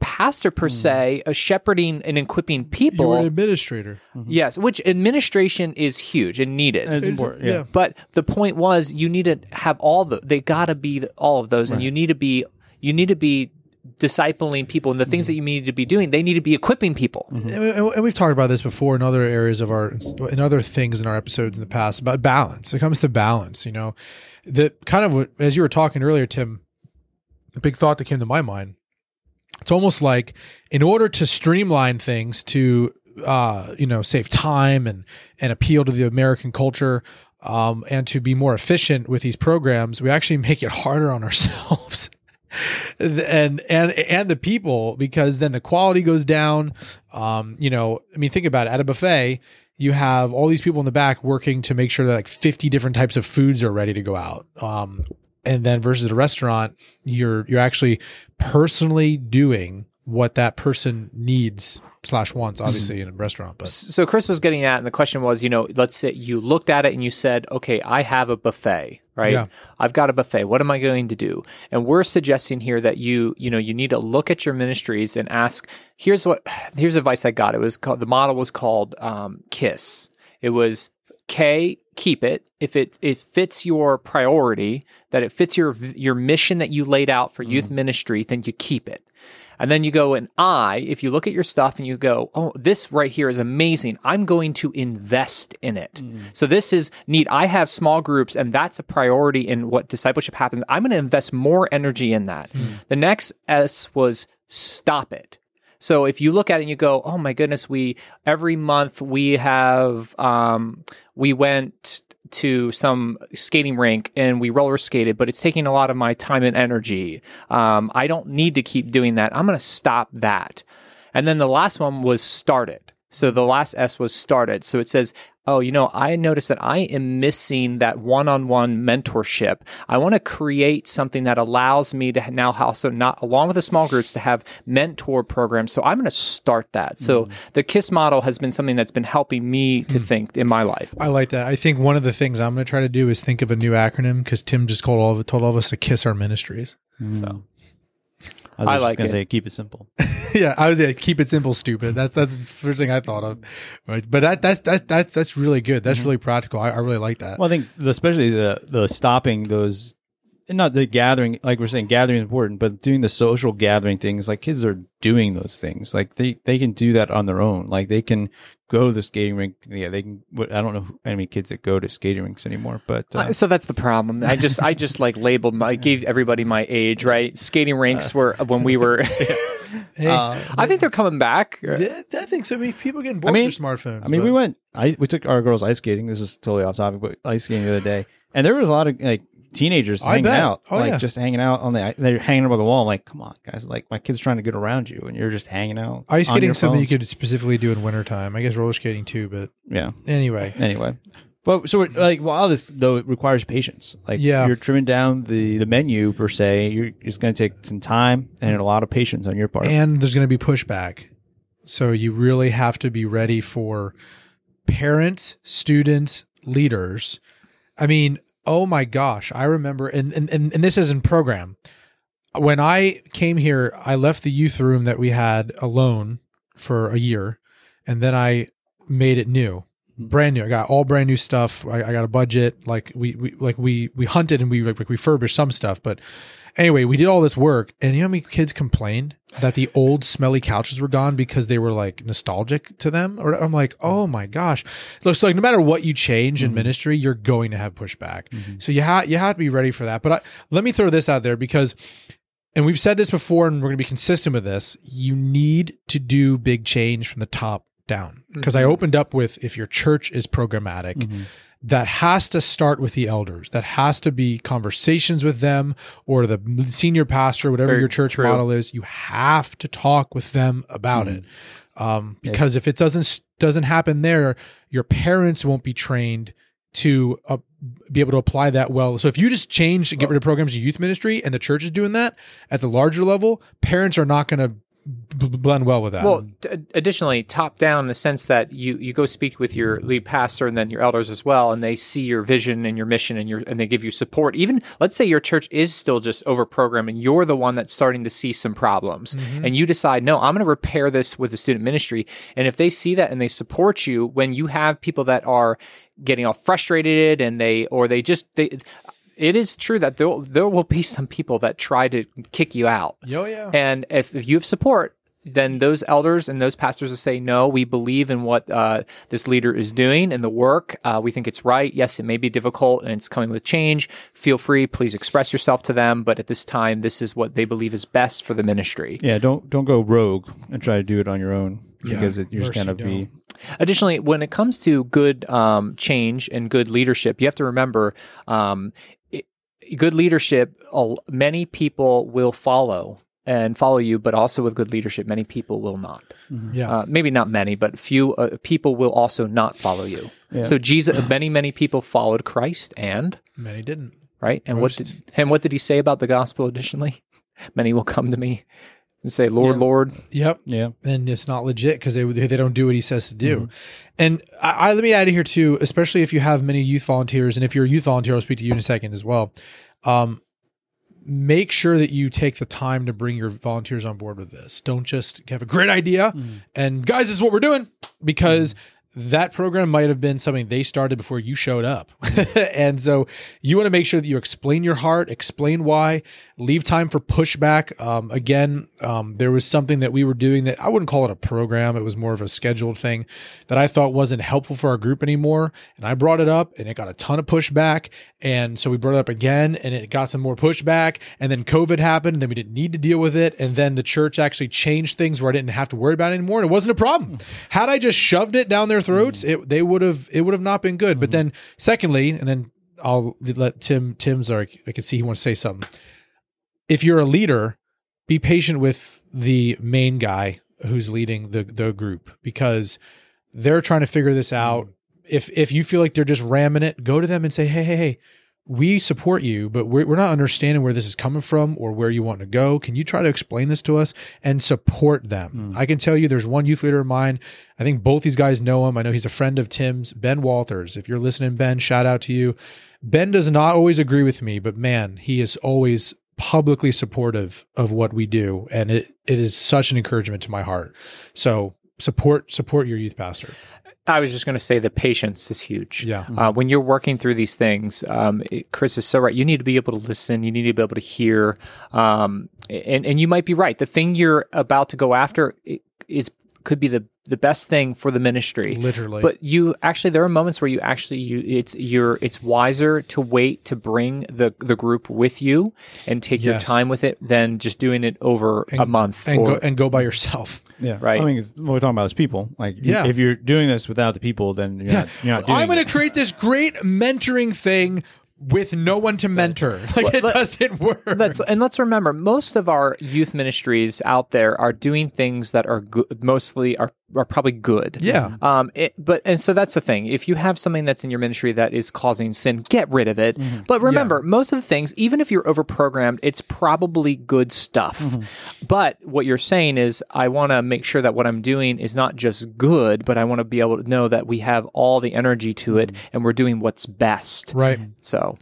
[SPEAKER 2] pastor per se, uh, shepherding and equipping people.
[SPEAKER 1] You're an administrator.
[SPEAKER 2] Yes, which administration is huge and needed.
[SPEAKER 3] It's important. Yeah.
[SPEAKER 1] yeah.
[SPEAKER 2] But the point was, you need to have all the. They got to be the, all of those, and you need to be. You need to be discipling people, and the things that you need to be doing, they need to be equipping people.
[SPEAKER 1] And, we, and we've talked about this before in other areas of our, in other things in our episodes in the past about balance. It comes to balance, you know, the kind of, as you were talking earlier, Tim, a big thought that came to my mind. It's almost like in order to streamline things to, uh, you know, save time and, and appeal to the American culture, um, and to be more efficient with these programs, we actually make it harder on ourselves. and and and the people, because then the quality goes down. Um, you know, I mean, think about it. At a buffet, you have all these people in the back working to make sure that like fifty different types of foods are ready to go out. Um, and then versus a restaurant, you're you're actually personally doing what that person needs slash wants, obviously in a restaurant. But
[SPEAKER 2] So Chris was getting at, and the question was, you know, let's say you looked at it and you said, okay, I have a buffet, right?
[SPEAKER 1] Yeah.
[SPEAKER 2] I've got a buffet. What am I going to do? And we're suggesting here that you, you know, you need to look at your ministries and ask, here's what, here's advice I got. It was called, the model was called um, KISS. It was K, keep it. If it it fits your priority, that it fits your your mission that you laid out for youth ministry, then you keep it. And then you go, and I, if you look at your stuff and you go, oh, this right here is amazing, I'm going to invest in it. Mm. So this is neat. I have small groups, and that's a priority in what discipleship happens. I'm going to invest more energy in that. Mm. The next S was stop it. So if you look at it and you go, oh my goodness, we every month we have, um, we went to some skating rink and we roller skated, but it's taking a lot of my time and energy. Um, I don't need to keep doing that. I'm going to stop that. And then the last one was start it. So the last S was started. So it says, oh, you know, I noticed that I am missing that one-on-one mentorship. I want to create something that allows me to now also not, along with the small groups, to have mentor programs. So I'm going to start that. Mm. So the KISS model has been something that's been helping me to mm. think in my life.
[SPEAKER 1] I like that. I think one of the things I'm going to try to do is think of a new acronym, because Tim just told all of, told all of us to KISS our ministries.
[SPEAKER 3] Mm.
[SPEAKER 2] So
[SPEAKER 3] I was
[SPEAKER 2] I
[SPEAKER 3] just
[SPEAKER 2] like
[SPEAKER 3] gonna
[SPEAKER 2] it.
[SPEAKER 3] say keep it simple.
[SPEAKER 1] Yeah, I was gonna keep it simple, stupid. That's that's the first thing I thought of. Right, but that that's that's that's that's really good. That's mm-hmm. really practical. I, I really like that.
[SPEAKER 3] Well, I think the, especially the the stopping those, and not the gathering. Like we're saying, gathering is important, but doing the social gathering things. Like kids are doing those things. Like they they can do that on their own. Like they can go to the skating rink. Yeah, they can. I don't know how many kids that go to skating rinks anymore, but uh,
[SPEAKER 2] uh, so that's the problem. I just I just like labeled my, I gave everybody my age, right? Skating rinks uh, were when we were.
[SPEAKER 1] Hey,
[SPEAKER 2] uh, I think they're coming back.
[SPEAKER 1] Yeah, I think so. I mean, people getting bored
[SPEAKER 3] I mean,
[SPEAKER 1] with their smartphones.
[SPEAKER 3] I mean,
[SPEAKER 1] but.
[SPEAKER 3] we went. I we took our girls ice skating. This is totally off topic, but ice skating the other day, and there was a lot of like teenagers
[SPEAKER 1] I
[SPEAKER 3] hanging
[SPEAKER 1] bet.
[SPEAKER 3] out,
[SPEAKER 1] Oh,
[SPEAKER 3] like
[SPEAKER 1] yeah.
[SPEAKER 3] just hanging out on the. They're hanging up on the wall. I'm like, come on, guys! Like my kid's trying to get around you, and you're just hanging out.
[SPEAKER 1] Ice
[SPEAKER 3] on
[SPEAKER 1] skating
[SPEAKER 3] your
[SPEAKER 1] is something
[SPEAKER 3] phones.
[SPEAKER 1] you could specifically do in wintertime. I guess roller skating too, but
[SPEAKER 3] Yeah.
[SPEAKER 1] anyway.
[SPEAKER 3] Anyway, but so it, like, well, all this though it requires patience. Like,
[SPEAKER 1] Yeah.
[SPEAKER 3] you're trimming down the the menu per se. You're it's going to take some time and a lot of patience on your part.
[SPEAKER 1] And there's going to be pushback. So you really have to be ready for parents, students, leaders. I mean, oh my gosh, I remember, and, and, and, and this isn't program. When I came here, I left the youth room that we had alone for a year, and then I made it new, brand new. I got all brand new stuff. I, I got a budget. Like we, we like we we hunted and we like refurbished some stuff, but anyway, we did all this work, and you know how many kids complained that the old smelly couches were gone because they were like nostalgic to them? Or I'm like, oh my gosh. Looks like no matter what you change in
[SPEAKER 3] Mm-hmm.
[SPEAKER 1] ministry, you're going to have pushback. Mm-hmm. So you have you have to be ready for that. But I, let me throw this out there because, and we've said this before, and we're going to be consistent with this. You need to do big change from the top down. Because mm-hmm. I opened up with, if your church is programmatic, mm-hmm. that has to start with the elders. That has to be conversations with them or the senior pastor, whatever
[SPEAKER 2] Very
[SPEAKER 1] your church
[SPEAKER 2] true.
[SPEAKER 1] model is. You have to talk with them about
[SPEAKER 3] Mm.
[SPEAKER 1] it, um, because yeah. if it doesn't doesn't happen there, your parents won't be trained to uh, be able to apply that well. So if you just change and get rid of programs in youth ministry, and the church is doing that at the larger level, parents are not going to b- blend well with that.
[SPEAKER 2] Well, t- additionally, top down in the sense that you, you go speak with your lead pastor and then your elders as well, and they see your vision and your mission and your and they give you support. Even let's say your church is still just over programmed and you're the one that's starting to see some problems,
[SPEAKER 1] Mm-hmm.
[SPEAKER 2] and you decide, no, I'm going to repair this with the student ministry. And if they see that and they support you, when you have people that are getting all frustrated and they or they just they. It is true that there there will be some people that try to kick you out.
[SPEAKER 1] Yo, yeah.
[SPEAKER 2] And if, if you have support, then those elders and those pastors will say, no, we believe in what uh, this leader is doing and the work. Uh, we think it's right. Yes, it may be difficult and it's coming with change. Feel free. Please express yourself to them. But at this time, this is what they believe is best for the ministry.
[SPEAKER 3] Yeah, don't don't go rogue and try to do it on your own
[SPEAKER 1] Yeah,
[SPEAKER 3] because it, you're just
[SPEAKER 1] mercy
[SPEAKER 3] going to be.
[SPEAKER 2] Additionally, when it comes to good um, change and good leadership, you have to remember um, it, good leadership, uh, many people will follow and follow you, but also with good leadership, many people will not.
[SPEAKER 1] Yeah.
[SPEAKER 2] Uh, maybe not many, but few uh, people will also not follow you.
[SPEAKER 3] Yeah.
[SPEAKER 2] So Jesus, many, many people followed Christ and,
[SPEAKER 1] Many didn't.
[SPEAKER 2] right? And
[SPEAKER 1] Most.
[SPEAKER 2] what did, and what did he say about the gospel additionally? Many will come to me and say, Lord,
[SPEAKER 1] Yeah.
[SPEAKER 2] Lord.
[SPEAKER 1] Yep.
[SPEAKER 3] Yeah.
[SPEAKER 1] And it's not legit because they they don't do what he says to do. And I, I let me add here too, especially if you have many youth volunteers, and if you're a youth volunteer, I'll speak to you in a second as well. Um, make sure that you take the time to bring your volunteers on board with this. Don't just have a great idea and guys, this is what we're doing, because that program might have been something they started before you showed up. And so you want to make sure that you explain your heart, explain why, leave time for pushback. Um, again, um, there was something that we were doing that I wouldn't call it a program. It was more of a scheduled thing that I thought wasn't helpful for our group anymore. And I brought it up and it got a ton of pushback. And so we brought it up again and it got some more pushback. And then COVID happened and then we didn't need to deal with it. And then the church actually changed things where I didn't have to worry about it anymore. And it wasn't a problem. Had I just shoved it down their throats, it, they would have, it would have not been good. But then secondly, and then I'll let Tim, Tim's, or I can see he wants to say something. If you're a leader, be patient with the main guy who's leading the, the group, because they're trying to figure this out. If, if you feel like they're just ramming it, go to them and say, Hey, hey, hey, we support you, but we're, we're not understanding where this is coming from or where you want to go. Can you try to explain this to us and support them? Mm. I can tell you there's one youth leader of mine. I think both these guys know him. I know he's a friend of Tim's, Ben Walters. If you're listening, Ben, shout out to you. Ben does not always agree with me, but man, he is always publicly supportive of what we do. And it, it is such an encouragement to my heart. So support, support your youth pastor.
[SPEAKER 2] I was just going to say the patience is huge.
[SPEAKER 1] Yeah.
[SPEAKER 2] Uh, when you're working through these things, um, it, Chris is so right. You need to be able to listen. You need to be able to hear. Um, and, and you might be right. The thing you're about to go after is could be the the best thing for the ministry.
[SPEAKER 1] Literally.
[SPEAKER 2] But you actually, there are moments where you actually, you it's you're it's wiser to wait to bring the the group with you and take your
[SPEAKER 1] Yes.
[SPEAKER 2] time with it than just doing it over
[SPEAKER 1] And-
[SPEAKER 2] a month.
[SPEAKER 1] and
[SPEAKER 2] or,
[SPEAKER 1] go and go by yourself.
[SPEAKER 3] Yeah.
[SPEAKER 2] Right.
[SPEAKER 3] I mean, it's, what we're talking about is people. Like,
[SPEAKER 1] Yeah.
[SPEAKER 3] if you're doing this without the people, then you're not, you're not doing
[SPEAKER 1] I'm going
[SPEAKER 3] it.
[SPEAKER 1] to create this great mentoring thing with no one to mentor. Like it
[SPEAKER 2] let-
[SPEAKER 1] doesn't work.
[SPEAKER 2] Let's, and let's remember, most of our youth ministries out there are doing things that are good, mostly are are probably good.
[SPEAKER 1] Yeah.
[SPEAKER 2] Um. It, but and so that's the thing. If you have something that's in your ministry that is causing sin, get rid of it. But remember, most of the things, even if you're overprogrammed, it's probably good stuff. But what you're saying is, I want to make sure that what I'm doing is not just good, but I want to be able to know that we have all the energy to it, and we're doing what's best.
[SPEAKER 1] Right.
[SPEAKER 2] So.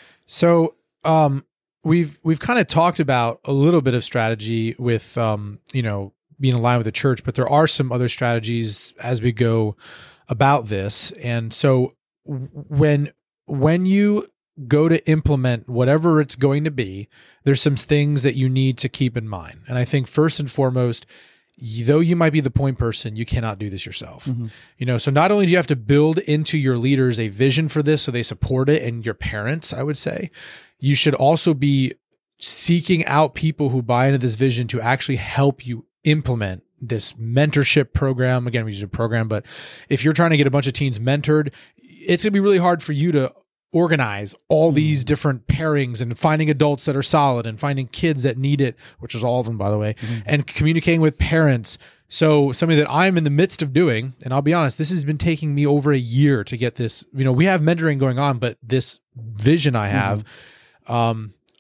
[SPEAKER 1] So, um, we've we've kind of talked about a little bit of strategy with, um, you know, being aligned with the church, but there are some other strategies as we go about this. And so, w- when when you go to implement whatever it's going to be, there's some things that you need to keep in mind. And I think first and foremost, y- though you might be the point person, you cannot do this yourself. You know, so not only do you have to build into your leaders a vision for this so they support it, and your parents, I would say, you should also be seeking out people who buy into this vision to actually help you implement this mentorship program. Again, we use a program, but if you're trying to get a bunch of teens mentored, it's going to be really hard for you to organize all these different pairings and finding adults that are solid and finding kids that need it, which is all of them, by the way, and communicating with parents. So something that I'm in the midst of doing, and I'll be honest, this has been taking me over a year to get this. You know, we have mentoring going on, but this vision I have, um,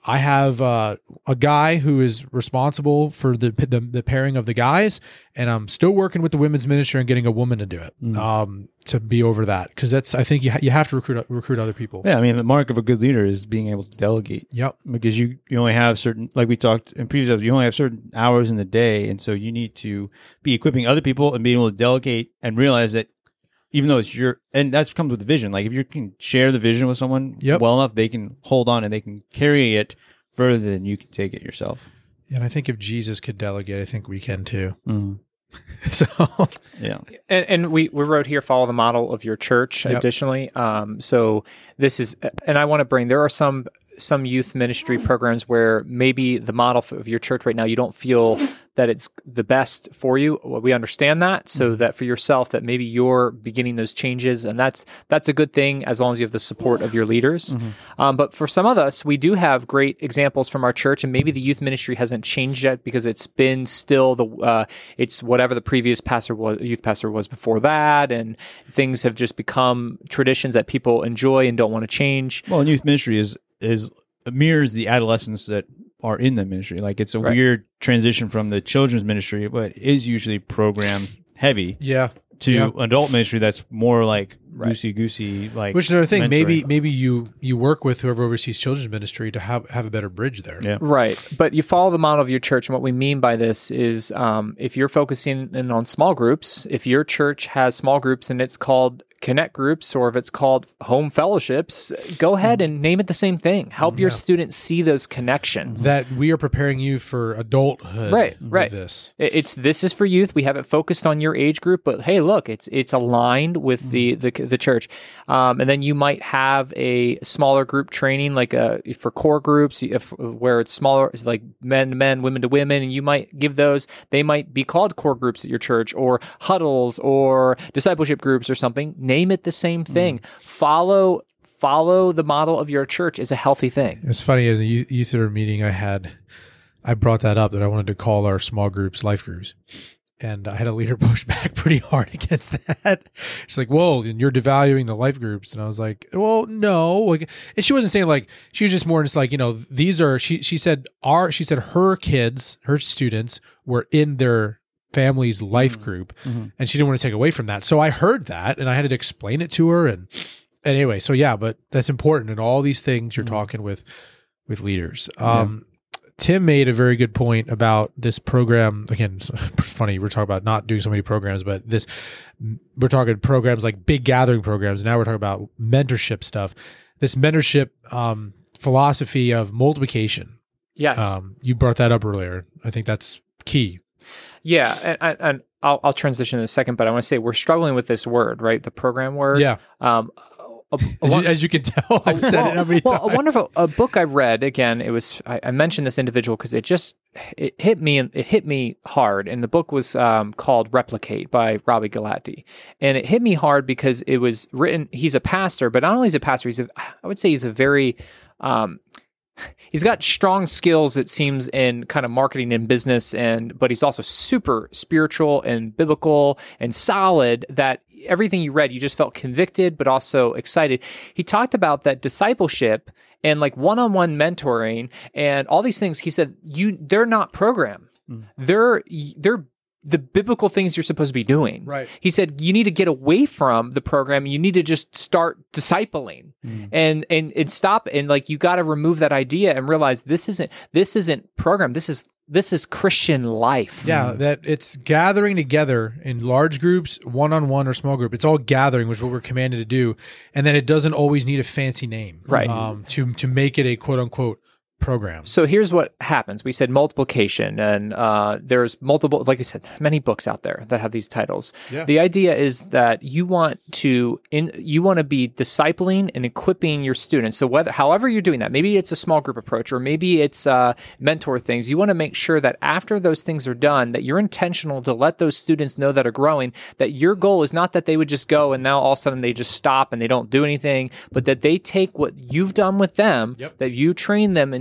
[SPEAKER 1] I have uh, a guy who is responsible for the, the the pairing of the guys, and I'm still working with the women's ministry and getting a woman to do it,
[SPEAKER 3] Mm.
[SPEAKER 1] um, to be over that, because that's I think you ha- you have to recruit recruit other people.
[SPEAKER 3] Yeah, I mean, the mark of a good leader is being able to delegate.
[SPEAKER 1] Yep.
[SPEAKER 3] Because you, you only have certain, like we talked in previous episodes, you only have certain hours in the day. And so you need to be equipping other people and being able to delegate and realize that even though it's your, and that's comes with the vision. Like if you can share the vision with someone
[SPEAKER 1] Yep.
[SPEAKER 3] well enough, they can hold on and they can carry it further than you can take it yourself.
[SPEAKER 1] And I think if Jesus could delegate, I think we can too.
[SPEAKER 3] Mm.
[SPEAKER 1] So
[SPEAKER 3] Yeah.
[SPEAKER 2] And, and we, we wrote here, follow the model of your church.
[SPEAKER 1] Yep.
[SPEAKER 2] Additionally, um, so this is, and I want to bring. There are some some youth ministry programs where maybe the model of your church right now, you don't feel that it's the best for you. Well, we understand that, so that for yourself, that maybe you're beginning those changes, and that's that's a good thing as long as you have the support of your leaders. Mm-hmm. Um, but for some of us, we do have great examples from our church, and maybe the youth ministry hasn't changed yet because it's been still the uh, it's whatever the previous pastor was, youth pastor was before that, and things have just become traditions that people enjoy and don't want to change.
[SPEAKER 3] Well, and youth ministry is, is mirrors the adolescents that are in the ministry. Like it's a
[SPEAKER 2] Right.
[SPEAKER 3] weird transition from the children's ministry, but is usually program heavy,
[SPEAKER 1] yeah,
[SPEAKER 3] to
[SPEAKER 1] Yeah.
[SPEAKER 3] adult ministry that's more like
[SPEAKER 2] Right.
[SPEAKER 3] goosey goosey. Like
[SPEAKER 1] which is another thing. Maybe
[SPEAKER 3] mentoring.
[SPEAKER 1] maybe you you work with whoever oversees children's ministry to have have a better bridge there.
[SPEAKER 3] Yeah.
[SPEAKER 2] Right. But you follow the model of your church. And what we mean by this is um, if you're focusing in on small groups, if your church has small groups and it's called connect groups, or if it's called home fellowships, go ahead and name it the same thing. Help your students see those connections.
[SPEAKER 1] That we are preparing you for adulthood.
[SPEAKER 2] Right,
[SPEAKER 1] with
[SPEAKER 2] right.
[SPEAKER 1] This.
[SPEAKER 2] It- It's this is for youth. We have it focused on your age group, but hey, look, it's it's aligned with the the, the church. Um, and then you might have a smaller group training, like a, for core groups, if, where it's smaller, it's like men to men, women to women, and you might give those. They might be called core groups at your church, or huddles, or discipleship groups, or something. Name it the same thing. Follow follow the model of your church is a healthy thing.
[SPEAKER 1] It's funny, in the youth youth theater meeting I had, I brought that up, that I wanted to call our small groups life groups. And I had a leader push back pretty hard against that. She's like, whoa, and you're devaluing the life groups. And I was like, well, no. Like, and she wasn't saying like, she was just more just like, you know, these are, she, she said, our, she said her kids, her students were in their family's life group,
[SPEAKER 3] Mm-hmm.
[SPEAKER 1] and she didn't want to take away from that. So I heard that, and I had to explain it to her. And, and anyway, so yeah, but that's important. And all these things you're
[SPEAKER 3] Mm-hmm.
[SPEAKER 1] talking with, with leaders. Um, Tim made a very good point about this program. Again, it's funny, we're talking about not doing so many programs, but this, we're talking programs like big gathering programs. Now we're talking about mentorship stuff. This mentorship um, philosophy of multiplication.
[SPEAKER 2] Yes.
[SPEAKER 1] Um, you brought that up earlier. I think that's key.
[SPEAKER 2] Yeah, and, and, and I'll, I'll transition in a second, but I want to say we're struggling with this word, right? The program word.
[SPEAKER 1] Yeah.
[SPEAKER 2] Um, a, a,
[SPEAKER 1] As
[SPEAKER 2] one-
[SPEAKER 1] you, as you can tell, I've said
[SPEAKER 2] well,
[SPEAKER 1] it how many
[SPEAKER 2] well,
[SPEAKER 1] times.
[SPEAKER 2] a wonderful a book I read. Again, it was I, I mentioned this individual because it just it hit me and it hit me hard. And the book was um, called Replicate by Robbie Galati, and it hit me hard because it was written. He's a pastor, but not only is he a pastor, he's a I would say he's a very um, he's got strong skills, it seems, in kind of marketing and business, and but he's also super spiritual and biblical and solid, that everything you read, you just felt convicted, but also excited. He talked about that discipleship and like one-on-one mentoring and all these things. He said, you, they're not program.
[SPEAKER 3] Mm.
[SPEAKER 2] They're, they're the biblical things you're supposed to be doing.
[SPEAKER 1] Right.
[SPEAKER 2] He said, you need to get away from the program. You need to just start discipling
[SPEAKER 3] Mm.
[SPEAKER 2] and, and, and stop. And like, you got to remove that idea and realize this isn't, this isn't program. This is, this is Christian life.
[SPEAKER 1] Yeah, that it's gathering together in large groups, one-on-one or small group. It's all gathering, which is what we're commanded to do. And then it doesn't always need a fancy name,
[SPEAKER 2] Right.
[SPEAKER 1] Um, to to make it a quote-unquote program.
[SPEAKER 2] So here's what happens. We said multiplication, and uh, there's multiple, like I said, many books out there that have these titles.
[SPEAKER 1] Yeah.
[SPEAKER 2] The idea is that you want to in you want to be discipling and equipping your students. So whether, however you're doing that, maybe it's a small group approach, or maybe it's uh, mentor things. You want to make sure that after those things are done, that you're intentional to let those students know that are growing. That your goal is not that they would just go and now all of a sudden they just stop and they don't do anything, but that they take what you've done with them,
[SPEAKER 1] Yep.
[SPEAKER 2] that you train them and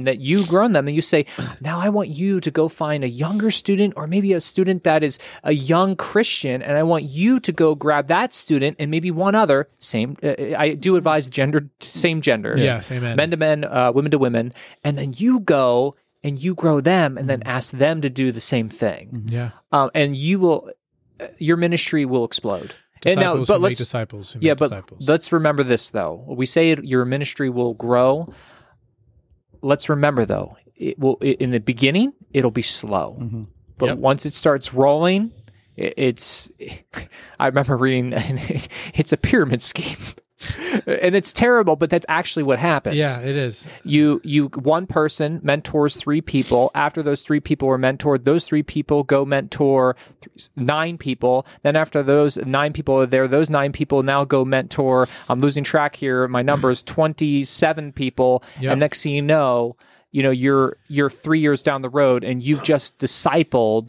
[SPEAKER 2] and that you've grown them, and you say, now I want you to go find a younger student, or maybe a student that is a young Christian, and I want you to go grab that student and maybe one other, same, uh, I do advise gender, same genders,
[SPEAKER 1] Yeah, same men.
[SPEAKER 2] men to men, uh, women to women, and then you go and you grow them, and then ask them to do the same thing.
[SPEAKER 1] Yeah.
[SPEAKER 2] Um, and you will, uh, your ministry will explode. And now,
[SPEAKER 1] Disciples
[SPEAKER 2] but
[SPEAKER 1] who make
[SPEAKER 2] let's,
[SPEAKER 1] disciples. Who
[SPEAKER 2] yeah,
[SPEAKER 1] make
[SPEAKER 2] but
[SPEAKER 1] disciples.
[SPEAKER 2] let's remember this though. We say it, your ministry will grow. Let's remember though, it will it, in the beginning it'll be slow,
[SPEAKER 3] Mm-hmm.
[SPEAKER 2] but
[SPEAKER 1] Yep.
[SPEAKER 2] once it starts rolling, it, it's. I remember reading, and it, it's a pyramid scheme. And it's terrible, but that's actually what happens.
[SPEAKER 1] Yeah, it is.
[SPEAKER 2] You you one person mentors three people. After those three people were mentored, those three people go mentor th- nine people. Then after those nine people are there, those nine people now go mentor. I'm losing track here. My number is twenty-seven people.
[SPEAKER 1] Yep.
[SPEAKER 2] And next thing you know, you know you're you're three years down the road, and you've just discipled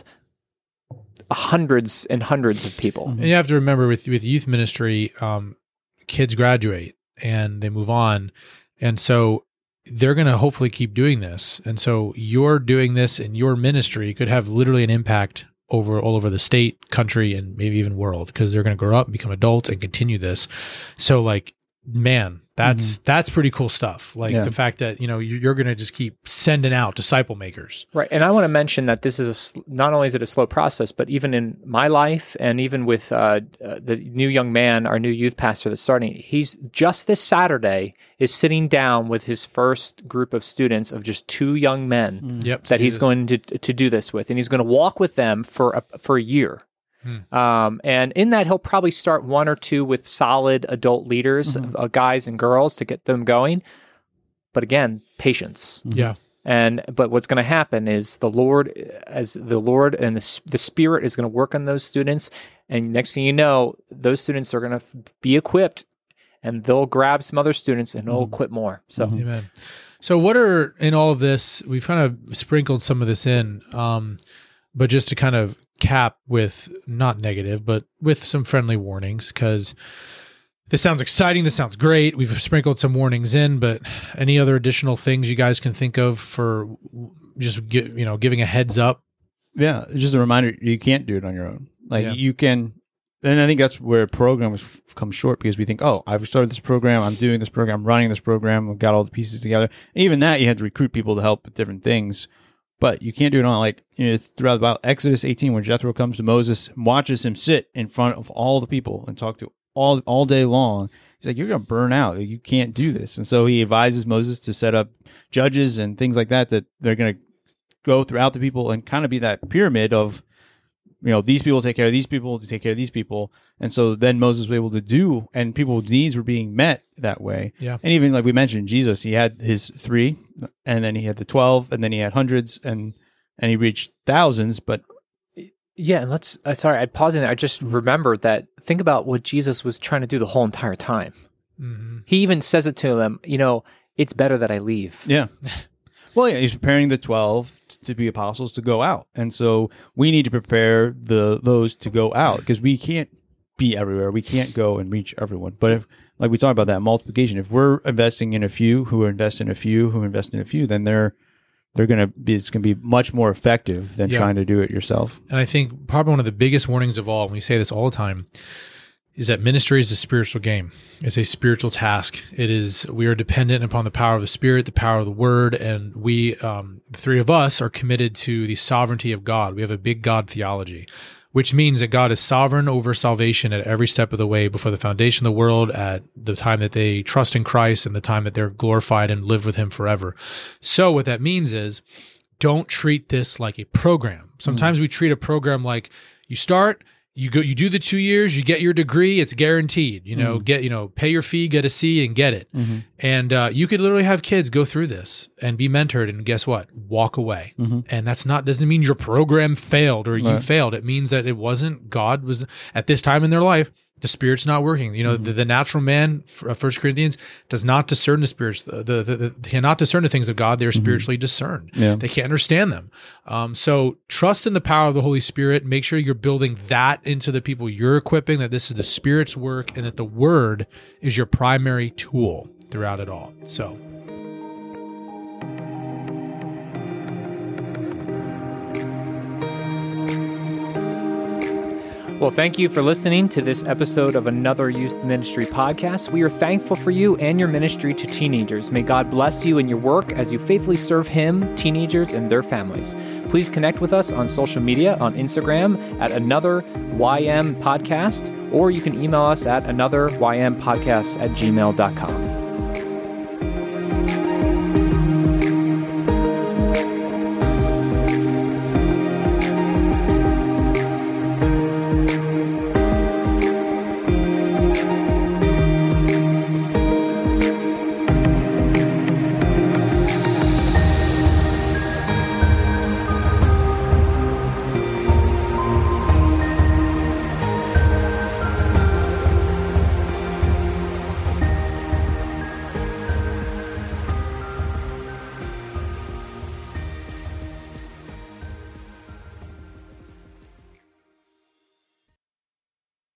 [SPEAKER 2] hundreds and hundreds of people.
[SPEAKER 1] And you have to remember with with youth ministry, um, kids graduate and they move on, and so they're going to hopefully keep doing this. And so you're doing this in your ministry could have literally an impact over all over the state, country, and maybe even world, because they're going to grow up, become adults, and continue this. So, like, man, that's mm-hmm. that's pretty cool stuff. Like yeah. the fact that, you know, you're, you're going to just keep sending out disciple makers.
[SPEAKER 2] Right. And I want to mention that this is a, not only is it a slow process, but even in my life, and even with uh, uh, the new young man, our new youth pastor that's starting, he's just this Saturday is sitting down with his first group of students of just two young men
[SPEAKER 1] mm. yep,
[SPEAKER 2] that he's this. going to to do this with, and he's going to walk with them for a, for a year. Hmm. Um, and in that, he'll probably start one or two with solid adult leaders, mm-hmm. uh, guys and girls, to get them going. But again, patience.
[SPEAKER 1] Mm-hmm. Yeah.
[SPEAKER 2] And but what's going to happen is the Lord, as the Lord and the, the Spirit is going to work on those students, and next thing you know, those students are going to f- be equipped, and they'll grab some other students and they'll mm-hmm. equip more. So,
[SPEAKER 1] mm-hmm. Amen. So, what are in all of this? We've kind of sprinkled some of this in, um, but just to kind of cap with not negative, but with some friendly warnings, because this sounds exciting. This sounds great. We've sprinkled some warnings in, but any other additional things you guys can think of for just gi- you know giving a heads up?
[SPEAKER 3] Yeah, just a reminder: you can't do it on your own. Like
[SPEAKER 1] yeah.
[SPEAKER 3] you can, and I think that's where programs f- come short, because we think, oh, I've started this program, I'm doing this program, I'm running this program, I've got all the pieces together. And even that, you had to recruit people to help with different things. But you can't do it on, like, you know, it's throughout about Exodus eighteen, when Jethro comes to Moses and watches him sit in front of all the people and talk to all all day long. He's like, you're going to burn out. You can't do this. And so he advises Moses to set up judges and things like that, that they're going to go throughout the people and kind of be that pyramid of, you know, these people take care of these people to take care of these people. And so then Moses was able to do, and people's needs were being met that way.
[SPEAKER 1] Yeah.
[SPEAKER 3] And even like we mentioned, Jesus, he had his three, and then he had the twelve, and then he had hundreds, and and he reached thousands. But
[SPEAKER 2] yeah, and let's, uh, sorry, I'd pause in there. I just remembered that, think about what Jesus was trying to do the whole entire time.
[SPEAKER 1] Mm-hmm.
[SPEAKER 2] He even says it to them, you know, it's better that I leave.
[SPEAKER 3] Yeah. Well, yeah, he's preparing the twelve to be apostles to go out. And so we need to prepare the those to go out, because we can't be everywhere. We can't go and reach everyone. But if, like we talked about that multiplication, if we're investing in a few who invest in a few who invest in a few, then they're they're going to be, it's going to be much more effective than
[SPEAKER 1] yeah.
[SPEAKER 3] trying to do it yourself.
[SPEAKER 1] And I think probably one of the biggest warnings of all, and we say this all the time, is that ministry is a spiritual game. It's a spiritual task. It is, we are dependent upon the power of the Spirit, the power of the Word, and we, um, the three of us, are committed to the sovereignty of God. We have a big God theology, which means that God is sovereign over salvation at every step of the way, before the foundation of the world, at the time that they trust in Christ, and the time that they're glorified and live with Him forever. So what that means is, don't treat this like a program. Sometimes mm. we treat a program like, you start, you go, you do the two years, you get your degree, it's guaranteed. You know, mm. get, you know, pay your fee, get a C, and get it. Mm-hmm. And uh, you could literally have kids go through this and be mentored, and guess what? Walk away. Mm-hmm. And that's not, doesn't mean your program failed or right. you failed. It means that it wasn't, God was at this time in their life, the Spirit's not working. You know, mm-hmm. the, the natural man, First Corinthians, does not discern the spirits. The, the, the, the cannot discern the things of God. They're mm-hmm. spiritually discerned.
[SPEAKER 3] Yeah.
[SPEAKER 1] They can't understand them. Um, so trust in the power of the Holy Spirit. Make sure you're building that into the people you're equipping, that this is the Spirit's work, and that the Word is your primary tool throughout it all. So.
[SPEAKER 2] Well, thank you for listening to this episode of another Youth Ministry podcast. We are thankful for you and your ministry to teenagers. May God bless you in your work as you faithfully serve Him, teenagers, and their families. Please connect with us on social media, on Instagram at Another Y M Podcast, or you can email us at another y m podcast at gmail dot com.